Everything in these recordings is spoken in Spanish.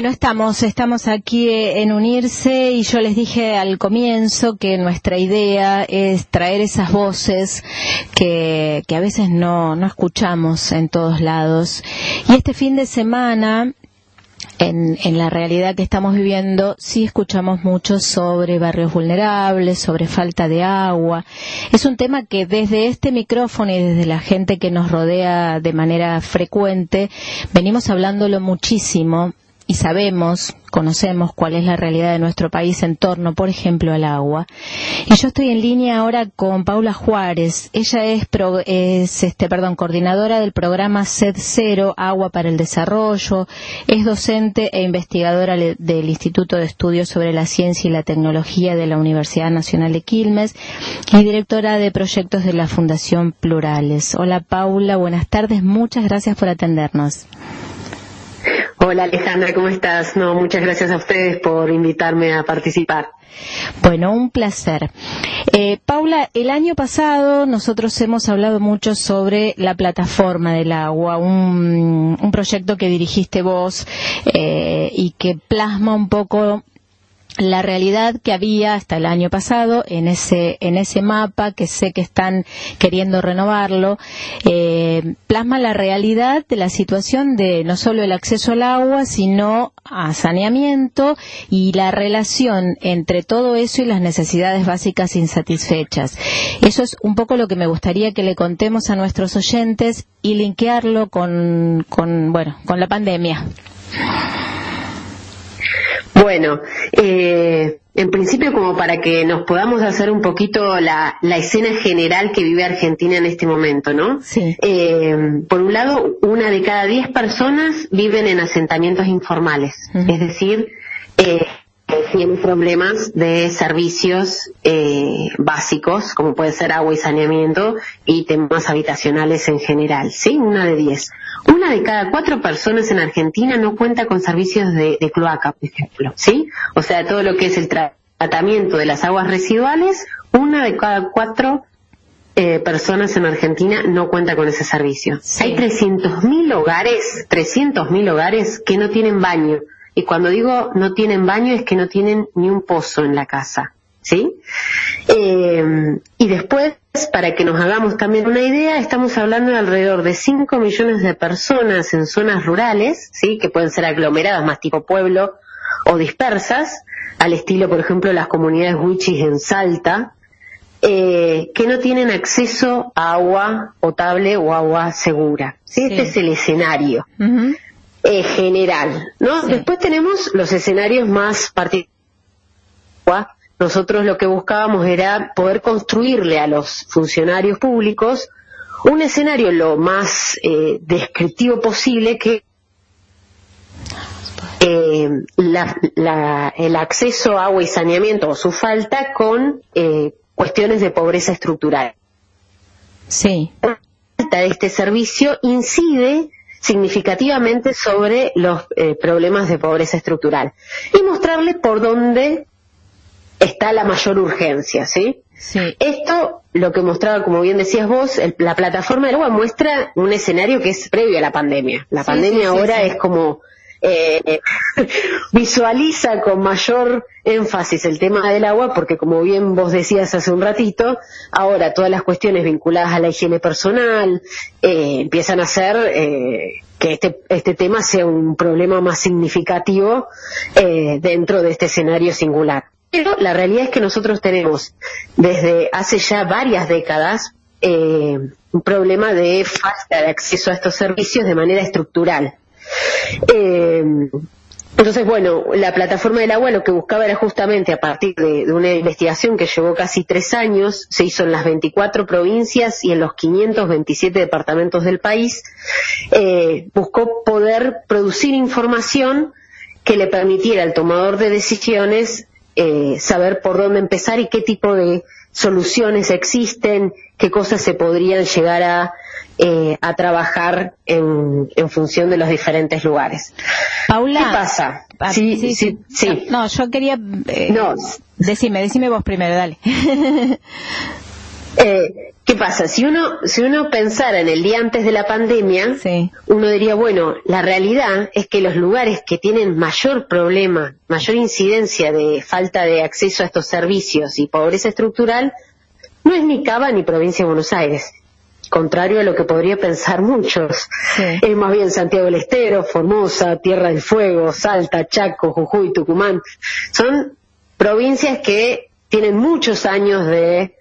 Bueno, estamos aquí en Unirse y yo les dije al comienzo que nuestra idea es traer esas voces que a veces no escuchamos en todos lados. Y este fin de semana, en la realidad que estamos viviendo, sí escuchamos mucho sobre barrios vulnerables, sobre falta de agua. Es un tema que desde este micrófono y desde la gente que nos rodea de manera frecuente, venimos hablándolo muchísimo y conocemos cuál es la realidad de nuestro país en torno, por ejemplo, al agua. Y yo estoy en línea ahora con Paula Juárez. Ella es coordinadora del programa SED0, Agua para el Desarrollo, es docente e investigadora del Instituto de Estudios sobre la Ciencia y la Tecnología de la Universidad Nacional de Quilmes y directora de proyectos de la Fundación Plurales. Hola Paula, buenas tardes, muchas gracias por atendernos. Hola Alejandra, ¿cómo estás? Muchas gracias a ustedes por invitarme a participar. Bueno, un placer. Paula, el año pasado nosotros hemos hablado mucho sobre la plataforma del agua, un proyecto que dirigiste vos y que plasma un poco la realidad que había hasta el año pasado en ese mapa, que sé que están queriendo renovarlo, plasma la realidad de la situación de no solo el acceso al agua, sino a saneamiento y la relación entre todo eso y las necesidades básicas insatisfechas. Eso es un poco lo que me gustaría que le contemos a nuestros oyentes y linkearlo con la pandemia. Bueno, en principio, como para que nos podamos hacer un poquito la escena general que vive Argentina en este momento, ¿no? Sí. Por un lado, 1 de cada 10 personas viven en asentamientos informales, es decir, tienen problemas de servicios básicos, como puede ser agua y saneamiento, y temas habitacionales en general, ¿sí? 1 de 10. 1 de cada 4 personas en Argentina no cuenta con servicios de cloaca, por ejemplo, ¿sí? O sea, todo lo que es el tratamiento de las aguas residuales, 1 de cada 4 personas en Argentina no cuenta con ese servicio. Sí. Hay 300.000 hogares que no tienen baño. Y cuando digo no tienen baño es que no tienen ni un pozo en la casa, ¿sí? Y después, para que nos hagamos también una idea, estamos hablando de alrededor de 5 millones de personas en zonas rurales, ¿sí? Que pueden ser aglomeradas, más tipo pueblo, o dispersas, al estilo, por ejemplo, las comunidades wichis en Salta, que no tienen acceso a agua potable o agua segura, ¿sí? Este es el escenario. Uh-huh. General, ¿no? Sí. Después tenemos los escenarios más particulares. Nosotros lo que buscábamos era poder construirle a los funcionarios públicos un escenario lo más descriptivo posible, que el acceso a agua y saneamiento o su falta con cuestiones de pobreza estructural. Sí. La falta de este servicio incide significativamente sobre los problemas de pobreza estructural y mostrarles por dónde está la mayor urgencia, ¿sí? Sí. Esto, lo que mostraba, como bien decías vos, la plataforma del agua muestra un escenario que es previo a la pandemia. La pandemia ahora es como visualiza con mayor énfasis el tema del agua, porque como bien vos decías hace un ratito, ahora todas las cuestiones vinculadas a la higiene personal empiezan a hacer que este tema sea un problema más significativo dentro de este escenario singular. Pero la realidad es que nosotros tenemos desde hace ya varias décadas un problema de falta de acceso a estos servicios de manera estructural. Entonces, bueno, la plataforma del agua lo que buscaba era justamente, a partir de una investigación que llevó casi 3 años, se hizo en las 24 provincias y en los 527 departamentos del país, buscó poder producir información que le permitiera al tomador de decisiones saber por dónde empezar y qué tipo de soluciones existen, qué cosas se podrían llegar a trabajar en función de los diferentes lugares. Paula, ¿qué pasa? Sí. No, yo quería... Decime vos primero, dale. ¿Qué pasa? Si uno pensara en el día antes de la pandemia, sí, uno diría, bueno, la realidad es que los lugares que tienen mayor problema, mayor incidencia de falta de acceso a estos servicios y pobreza estructural, no es ni Cava ni Provincia de Buenos Aires. Contrario a lo que podría pensar muchos. Sí. Es más bien Santiago del Estero, Formosa, Tierra del Fuego, Salta, Chaco, Jujuy, Tucumán. Son provincias que tienen muchos años de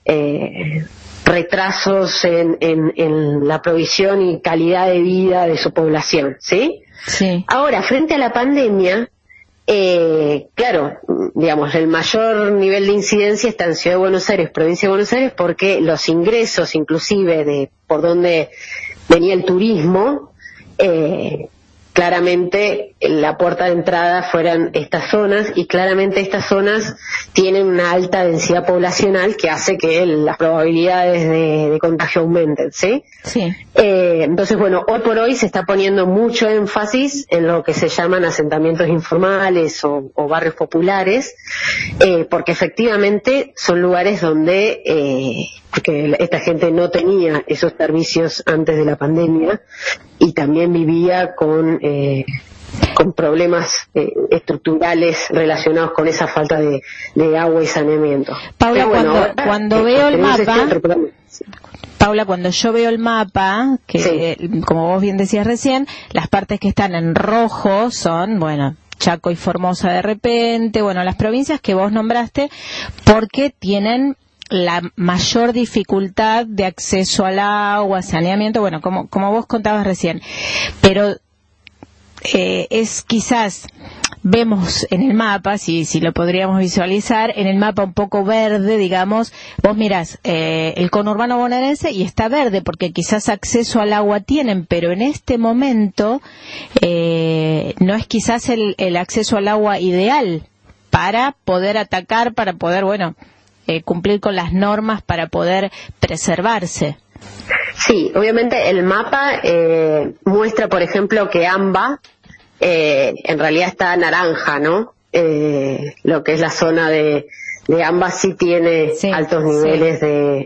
retrasos en la provisión y calidad de vida de su población, ¿sí? Sí. Ahora, frente a la pandemia, claro, digamos, el mayor nivel de incidencia está en Ciudad de Buenos Aires, Provincia de Buenos Aires, porque los ingresos, inclusive, de por donde venía el turismo, claramente la puerta de entrada fueran estas zonas, y claramente estas zonas tienen una alta densidad poblacional que hace que las probabilidades de contagio aumenten, ¿sí? Sí. Entonces, bueno, hoy por hoy se está poniendo mucho énfasis en lo que se llaman asentamientos informales o barrios populares, porque efectivamente son lugares donde porque esta gente no tenía esos servicios antes de la pandemia y también vivía con problemas estructurales relacionados con esa falta de agua y saneamiento. Paula, bueno, cuando veo el mapa, Sí. Paula, cuando yo veo el mapa, que Sí. como vos bien decías recién, las partes que están en rojo son, bueno, Chaco y Formosa de repente, bueno, las provincias que vos nombraste, porque tienen la mayor dificultad de acceso al agua, saneamiento, bueno, como vos contabas recién. Pero es quizás, vemos en el mapa, si lo podríamos visualizar, en el mapa un poco verde, digamos, vos mirás el conurbano bonaerense y está verde porque quizás acceso al agua tienen, pero en este momento no es quizás el acceso al agua ideal para poder atacar, para poder, bueno, cumplir con las normas para poder preservarse. Sí, obviamente el mapa muestra, por ejemplo, que AMBA en realidad está naranja, ¿no? Lo que es la zona de AMBA sí tiene altos niveles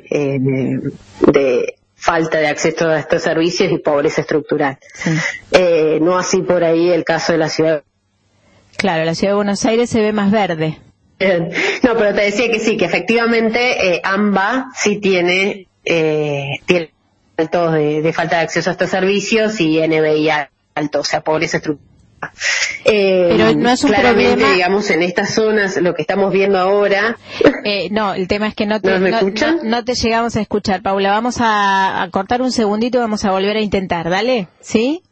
de falta de acceso a estos servicios y pobreza estructural. Sí. No así por ahí el caso de la ciudad. Claro, la ciudad de Buenos Aires se ve más verde. No, pero te decía que sí, que efectivamente AMBA sí tiene altos de falta de acceso a estos servicios y NBI alto, o sea, pobreza estructural. Pero no es un problema, digamos, en estas zonas, lo que estamos viendo ahora. No, el tema es que no te llegamos a escuchar, Paula. Vamos a cortar un segundito y vamos a volver a intentar, ¿dale? ¿Sí?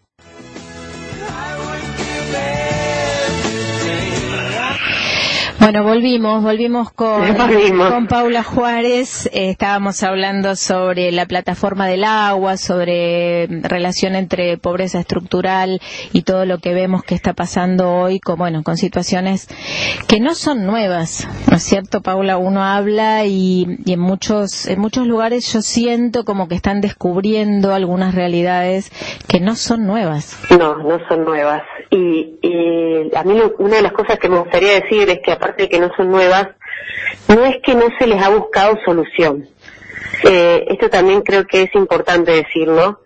Bueno, volvimos con Paula Juárez. Estábamos hablando sobre la plataforma del agua, sobre relación entre pobreza estructural y todo lo que vemos que está pasando hoy con situaciones que no son nuevas, ¿no es cierto, Paula? Uno habla y en muchos lugares yo siento como que están descubriendo algunas realidades que no son nuevas. No son nuevas. Y a mí una de las cosas que me gustaría decir es que aparte de que no son nuevas, no es que no se les ha buscado solución. Esto también creo que es importante decirlo.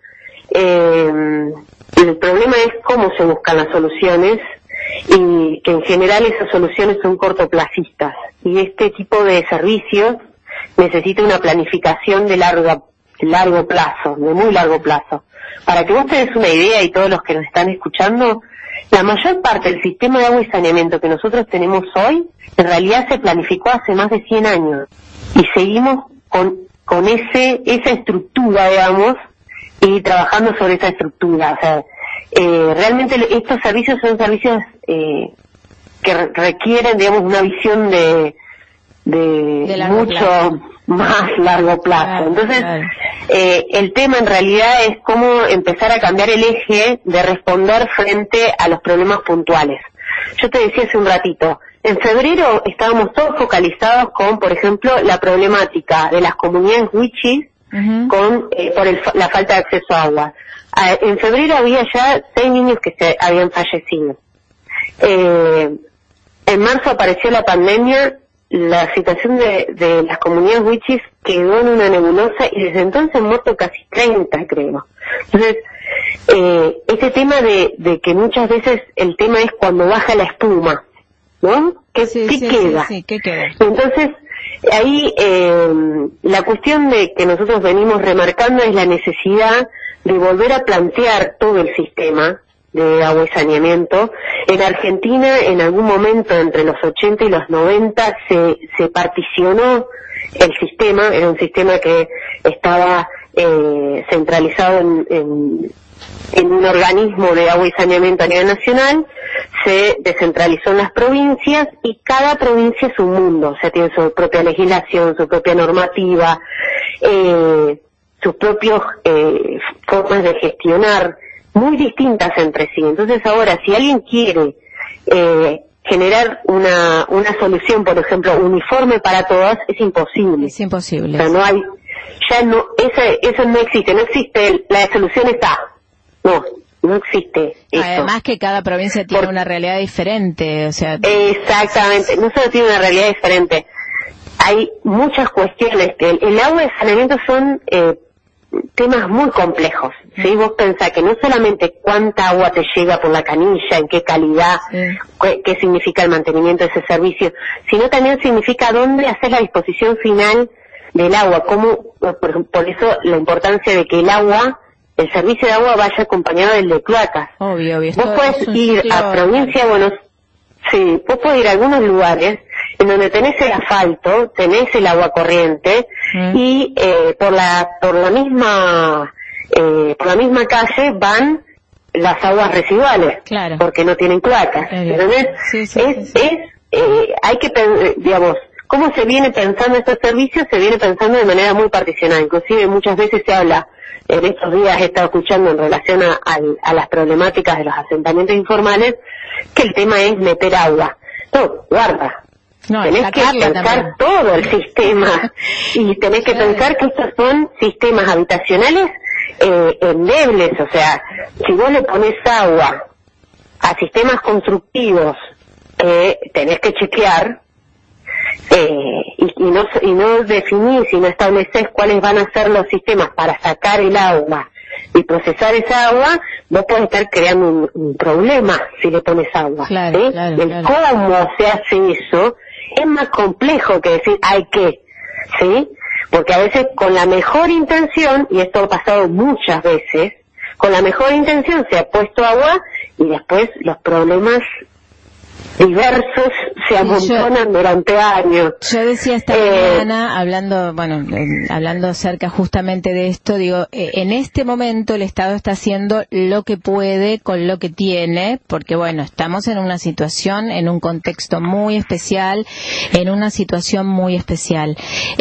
El problema es cómo se buscan las soluciones y que en general esas soluciones son cortoplacistas. Y este tipo de servicios necesita una planificación de largo plazo, de muy largo plazo. Para que vos te des una idea y todos los que nos están escuchando, la mayor parte del sistema de agua y saneamiento que nosotros tenemos hoy, en realidad se planificó hace más de 100 años. Y seguimos con esa estructura, digamos, y trabajando sobre esa estructura. O sea, realmente estos servicios son servicios que requieren, digamos, una visión de mucho más largo plazo. Entonces, el tema en realidad es cómo empezar a cambiar el eje de responder frente a los problemas puntuales. Yo te decía hace un ratito, en febrero estábamos todos focalizados con, por ejemplo, la problemática de las comunidades wichis por la falta de acceso a agua. En febrero había ya 6 niños que se habían fallecido. En marzo apareció la pandemia, la situación de las comunidades wichis quedó en una nebulosa y desde entonces han muerto casi 30, creo. Entonces, ese tema de que muchas veces el tema es cuando baja la espuma, ¿no? ¿Qué queda? Sí, ¿qué queda? Entonces, ahí la cuestión de que nosotros venimos remarcando es la necesidad de volver a plantear todo el sistema de agua y saneamiento. En Argentina, en algún momento entre los 80 y los 90, se particionó el sistema, era un sistema que estaba centralizado en un organismo de agua y saneamiento a nivel nacional, se descentralizó en las provincias y cada provincia es un mundo, o sea, tiene su propia legislación, su propia normativa, sus propias formas de gestionar, muy distintas entre sí. Entonces ahora, si alguien quiere generar una solución, por ejemplo, uniforme para todas, es imposible. Es imposible. O sea, no hay, eso no existe, la solución está. No existe eso. Además que cada provincia tiene una realidad diferente, o sea... Exactamente, no solo tiene una realidad diferente, hay muchas cuestiones que el agua y el saneamiento son temas muy complejos, ¿sí? Vos pensás que no solamente cuánta agua te llega por la canilla, en qué calidad, qué significa el mantenimiento de ese servicio, sino también significa dónde hacer la disposición final del agua, por eso la importancia de que el servicio de agua vaya acompañado del de cloacas. Obvio. Vos podés ir a provincia, vos podés ir a algunos lugares en donde tenés el asfalto, tenés el agua corriente y por la misma calle van las aguas residuales, claro, porque no tienen cloacas. Entonces, hay que, digamos, ¿cómo se viene pensando estos servicios? Se viene pensando de manera muy particionada, inclusive muchas veces se habla, en estos días he estado escuchando en relación a las problemáticas de los asentamientos informales, que el tema es meter agua. No, guarda. Tenés que pensar todo el sistema y tenés que pensar que estos son sistemas habitacionales endebles, o sea, si vos le pones agua a sistemas constructivos tenés que chequear y no definís y no estableces cuáles van a ser los sistemas para sacar el agua y procesar esa agua, vos podés estar creando un problema si le pones agua. Claro, ¿sí? claro. Cómo se hace eso es más complejo que decir hay que, ¿sí? Porque a veces con la mejor intención, y esto ha pasado muchas veces, con la mejor intención se ha puesto agua y después los problemas diversos se amontonan durante años. Yo decía esta mañana, hablando acerca justamente de esto, digo, en este momento el Estado está haciendo lo que puede con lo que tiene, porque estamos en una situación, en un contexto muy especial, en una situación muy especial.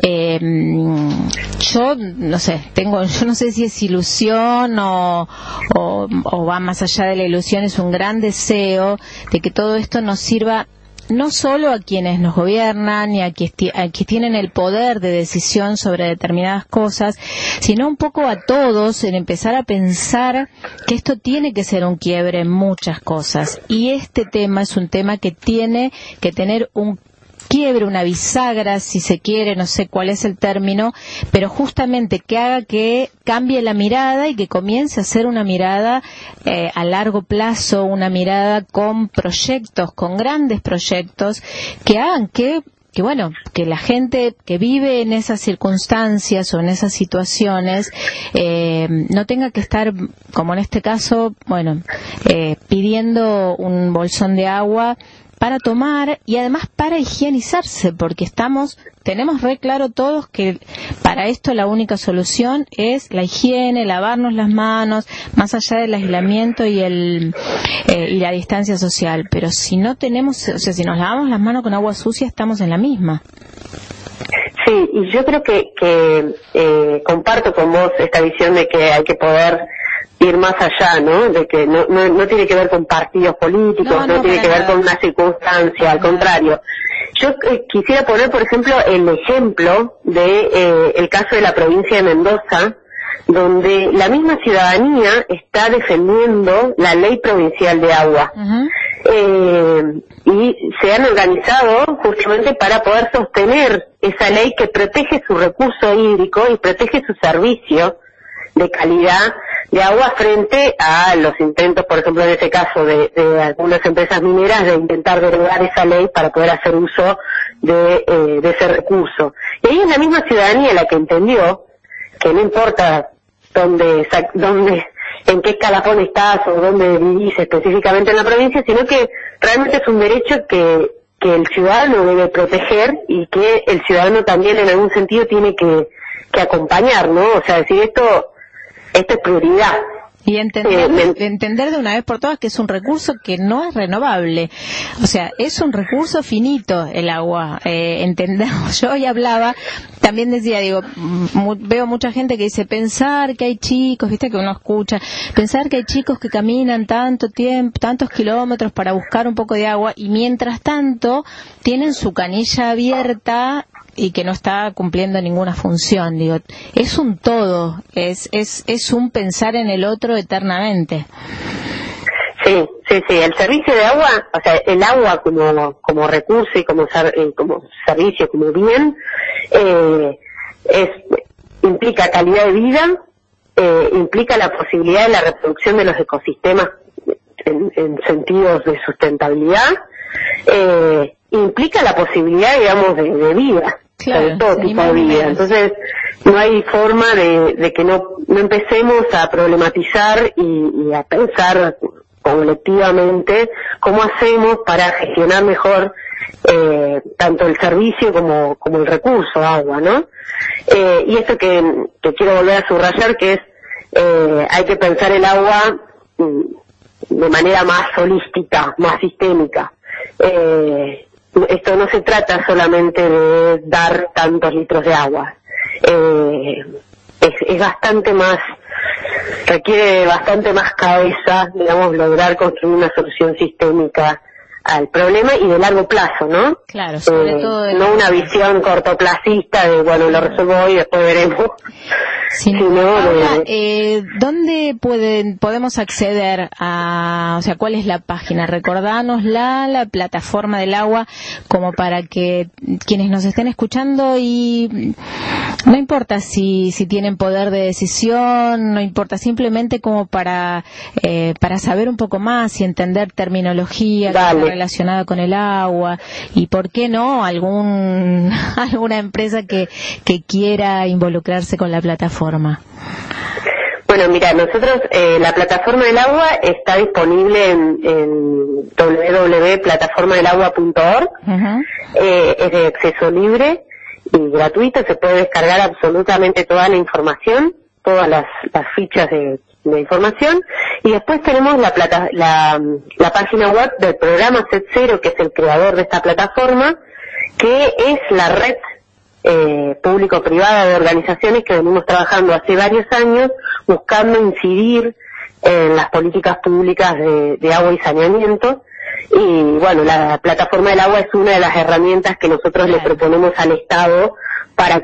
Yo no sé si es ilusión o va más allá de la ilusión, es un gran deseo de que todo esto nos sirva no solo a quienes nos gobiernan y a quienes tienen el poder de decisión sobre determinadas cosas, sino un poco a todos en empezar a pensar que esto tiene que ser un quiebre en muchas cosas, y este tema es un tema que tiene que tener un quiebre, una bisagra, si se quiere, no sé cuál es el término, pero justamente que haga que cambie la mirada y que comience a ser una mirada a largo plazo, una mirada con proyectos, con grandes proyectos, que hagan que la gente que vive en esas circunstancias o en esas situaciones no tenga que estar, como en este caso, pidiendo un bolsón de agua para tomar y además para higienizarse, porque tenemos re claro todos que para esto la única solución es la higiene, lavarnos las manos, más allá del aislamiento y la distancia social. Pero si no tenemos, si nos lavamos las manos con agua sucia, estamos en la misma. Sí, y yo creo que comparto con vos esta visión de que hay que poder ir más allá, ¿no? De que no tiene que ver con partidos políticos, no tiene que ver con una circunstancia, al contrario. Yo quisiera poner, por ejemplo, el ejemplo de el caso de la provincia de Mendoza, donde la misma ciudadanía está defendiendo la ley provincial de agua. y se han organizado justamente para poder sostener esa ley que protege su recurso hídrico y protege su servicio de calidad de agua frente a los intentos, por ejemplo, en este caso de algunas empresas mineras de intentar derogar esa ley para poder hacer uso de ese recurso. Y ahí es la misma ciudadanía la que entendió que no importa en qué escalafón estás o dónde vivís específicamente en la provincia, sino que realmente es un derecho que el ciudadano debe proteger y que el ciudadano también en algún sentido tiene que acompañar, ¿no? O sea, decir esto es prioridad. Y entender de una vez por todas que es un recurso que no es renovable. O sea, es un recurso finito el agua. Entendemos. Yo hoy hablaba, también decía, veo mucha gente que dice, pensar que hay chicos, viste que uno escucha, pensar que hay chicos que caminan tanto tiempo, tantos kilómetros para buscar un poco de agua y mientras tanto tienen su canilla abierta y que no está cumpliendo ninguna función. Digo, es un todo, es un pensar en el otro eternamente. Sí, el servicio de agua, o sea, el agua como recurso y como servicio, como bien, implica calidad de vida, implica la posibilidad de la reproducción de los ecosistemas en sentidos de sustentabilidad, implica la posibilidad, digamos, de vida. Claro, de todo tipo de vida. Entonces, no hay forma de que no empecemos a problematizar y a pensar colectivamente cómo hacemos para gestionar mejor tanto el servicio como el recurso agua, ¿no? Y esto que quiero volver a subrayar, que es hay que pensar el agua de manera más holística, más sistémica. Esto no se trata solamente de dar tantos litros de agua. Es bastante más, requiere bastante más cabeza, digamos, lograr construir una solución sistémica al problema y de largo plazo, ¿no? Claro, sobre todo no una visión cortoplacista de, bueno, lo resuelvo hoy y después veremos. ¿Dónde podemos acceder a, o sea, cuál es la página? Recordanos la plataforma del agua, como para que quienes nos estén escuchando, y no importa si tienen poder de decisión, no importa, simplemente como para saber un poco más y entender terminología relacionada con el agua, y por qué no alguna empresa que quiera involucrarse con la plataforma. Bueno, mira, nosotros, la plataforma del agua está disponible en www.plataformadelagua.org. Es de acceso libre y gratuito, se puede descargar absolutamente toda la información, todas las fichas de información, y después tenemos la página web del programa Set Zero, que es el creador de esta plataforma, que es la red público-privada de organizaciones que venimos trabajando hace varios años buscando incidir en las políticas públicas de agua y saneamiento. Y bueno, la plataforma del agua es una de las herramientas que nosotros le proponemos al Estado para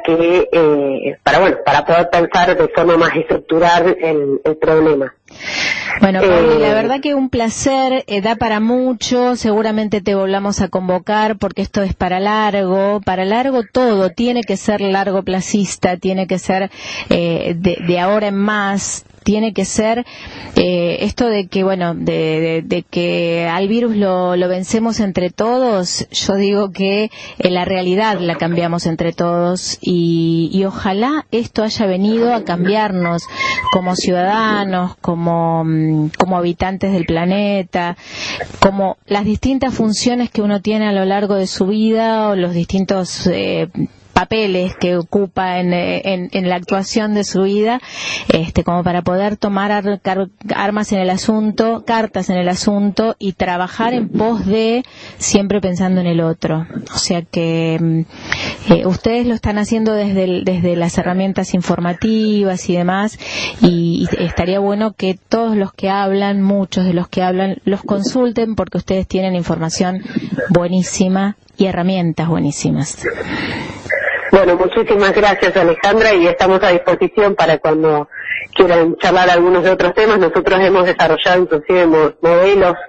poder pensar de forma más estructural el problema. Bueno, Pauli, la verdad que un placer, da para mucho, seguramente te volvamos a convocar porque esto es para largo todo, tiene que ser largoplacista, tiene que ser de ahora en más, tiene que ser esto de que, bueno, de que al virus lo vencemos entre todos. Yo digo que la realidad la cambiamos entre todos y ojalá esto haya venido a cambiarnos como ciudadanos, como habitantes del planeta, como las distintas funciones que uno tiene a lo largo de su vida o los distintos papeles que ocupa en la actuación de su vida, como para poder tomar cartas en el asunto y trabajar en pos de siempre pensando en el otro. O sea que ustedes lo están haciendo desde las herramientas informativas y demás, y estaría bueno que todos los que hablan, muchos de los que hablan, los consulten, porque ustedes tienen información buenísima y herramientas buenísimas. Bueno, muchísimas gracias, Alejandra, y estamos a disposición para cuando quieran charlar algunos de otros temas. Nosotros hemos desarrollado inclusive modelos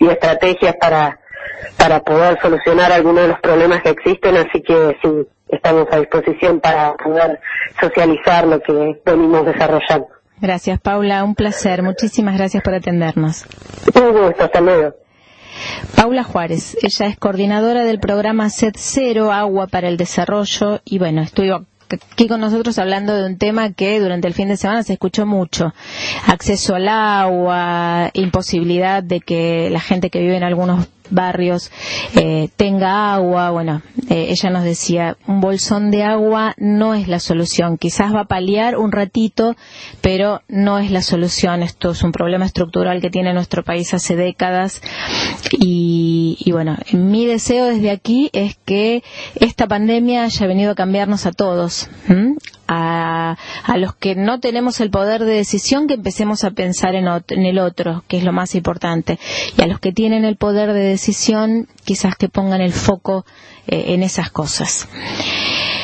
y estrategias para poder solucionar algunos de los problemas que existen, así que sí, estamos a disposición para poder socializar lo que venimos desarrollando. Gracias, Paula, un placer. Muchísimas gracias por atendernos. Un gusto, hasta luego. Paula Juárez, ella es coordinadora del programa SED Cero, Agua para el Desarrollo, y bueno, estuvo aquí con nosotros hablando de un tema que durante el fin de semana se escuchó mucho: acceso al agua, imposibilidad de que la gente que vive en algunos barrios tenga agua. Bueno, ella nos decía, un bolsón de agua no es la solución, quizás va a paliar un ratito, pero no es la solución. Esto es un problema estructural que tiene nuestro país hace décadas, y bueno, mi deseo desde aquí es que esta pandemia haya venido a cambiarnos a todos, a los que no tenemos el poder de decisión, que empecemos a pensar en el otro, que es lo más importante, y a los que tienen el poder de decisión, quizás que pongan el foco en esas cosas.